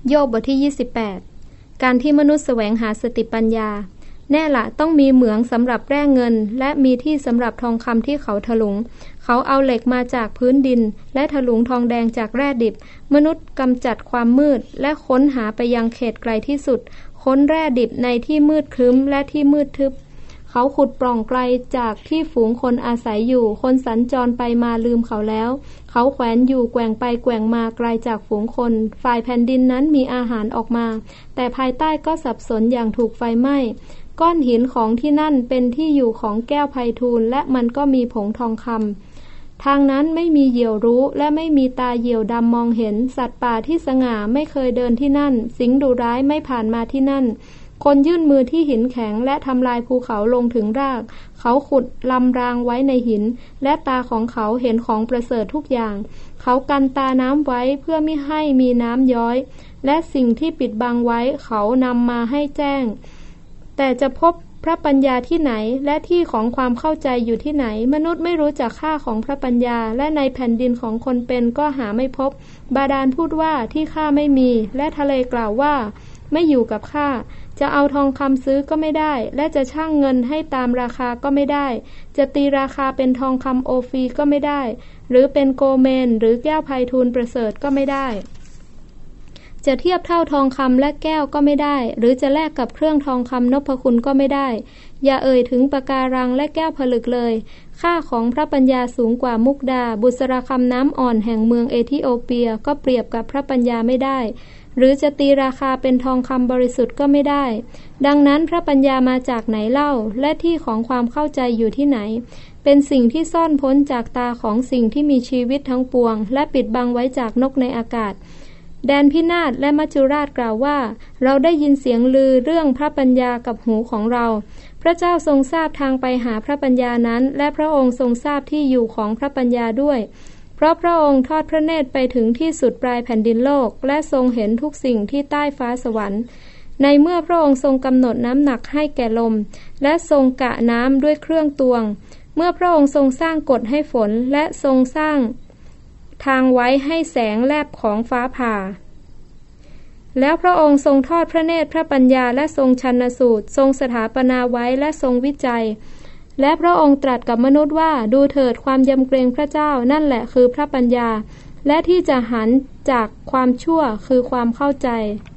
โยบบทที่28การที่มนุษย์แสวงหาสติปัญญาแน่ละต้องมีเหมืองสำหรับแร่เงินและมีที่สำหรับทองคำที่เขาถลุงเขาเอาเหล็กมาจากพื้นดินและถลุงทองแดงจากแร่ดิบมนุษย์กำจัดความมืดและค้นหาไปยังเขตไกลที่สุดค้นแร่ดิบในที่มืดครึ้มและที่มืดทึบเขาขุดปล่องไกลจากที่ฝูงคนอาศัยอยู่คนสัญจรไปมาลืมเขาแล้วเขาแขวนอยู่แกว่งไปแกว่งมาไกลจากฝูงคนฝ่ายแผ่นดินนั้นมีอาหารออกมาแต่ภายใต้ก็สับสนอย่างถูกไฟไหม้ก้อนหินของที่นั่นเป็นที่อยู่ของแก้วไพฑูรย์และมันก็มีผงทองคำทางนั้นไม่มีเหยี่ยวรู้และไม่มีตาเหยี่ยวดำมองเห็นสัตว์ป่าที่สง่าไม่เคยเดินที่นั่นสิงดุร้ายไม่ผ่านมาที่นั่นคนยื่นมือที่หินแข็งและทำลายภูเขาลงถึงรากเขาขุดลำรางไว้ในหินและตาของเขาเห็นของประเสริฐทุกอย่างเขากันตาน้ำไว้เพื่อไม่ให้มีน้ำย้อยและสิ่งที่ปิดบังไว้เขานำมาให้แจ้งแต่จะพบพระปัญญาที่ไหนและที่ของความเข้าใจอยู่ที่ไหนมนุษย์ไม่รู้จักค่าของพระปัญญาและในแผ่นดินของคนเป็นก็หาไม่พบบาดาลพูดว่าที่ข้าไม่มีและทะเลกล่าวว่าไม่อยู่กับข้าจะเอาทองคำซื้อก็ไม่ได้และจะชั่งเงินให้ตามราคาก็ไม่ได้จะตีราคาเป็นทองคำโอฟีก็ไม่ได้หรือเป็นโกเมนหรือแก้วไพฑูรย์ประเสริฐก็ไม่ได้จะเทียบเท่าทองคำและแก้วก็ไม่ได้หรือจะแลกกับเครื่องทองคำนพคุณก็ไม่ได้อย่าเอ่ยถึงปะการังและแก้วผลึกเลยค่าของพระปัญญาสูงกว่ามุกดาบุษราคำน้ำอ่อนแห่งเมืองเอธิโอเปียก็เปรียบกับพระปัญญาไม่ได้หรือจะตีราคาเป็นทองคำบริสุทธิ์ก็ไม่ได้ดังนั้นพระปัญญามาจากไหนเล่าและที่ของความเข้าใจอยู่ที่ไหนเป็นสิ่งที่ซ่อนพ้นจากตาของสิ่งที่มีชีวิตทั้งปวงและปิดบังไว้จากนกในอากาศแดนพินาศและมัจจุราชกล่าวว่าเราได้ยินเสียงลือเรื่องพระปัญญากับหูของเราพระเจ้าทรงทราบทางไปหาพระปัญญานั้นและพระองค์ทรงทราบที่อยู่ของพระปัญญาด้วยเพราะพระองค์ทอดพระเนตรไปถึงที่สุดปลายแผ่นดินโลกและทรงเห็นทุกสิ่งที่ใต้ฟ้าสวรรค์ในเมื่อพระองค์ทรงกำหนดน้ำหนักให้แก่ลมและทรงกะน้ำด้วยเครื่องตวงเมื่อพระองค์ทรงสร้างกฎให้ฝนและทรงสร้างทางไว้ให้แสงแลบของฟ้าผ่าแล้วพระองค์ทรงทอดพระเนตรพระปัญญาและทรงชันสูตรทรงสถาปนาไว้และทรงวิจัยและพระองค์ตรัสกับมนุษย์ว่าดูเถิดความยำเกรงพระเจ้านั่นแหละคือพระปัญญาและที่จะหันจากความชั่วคือความเข้าใจ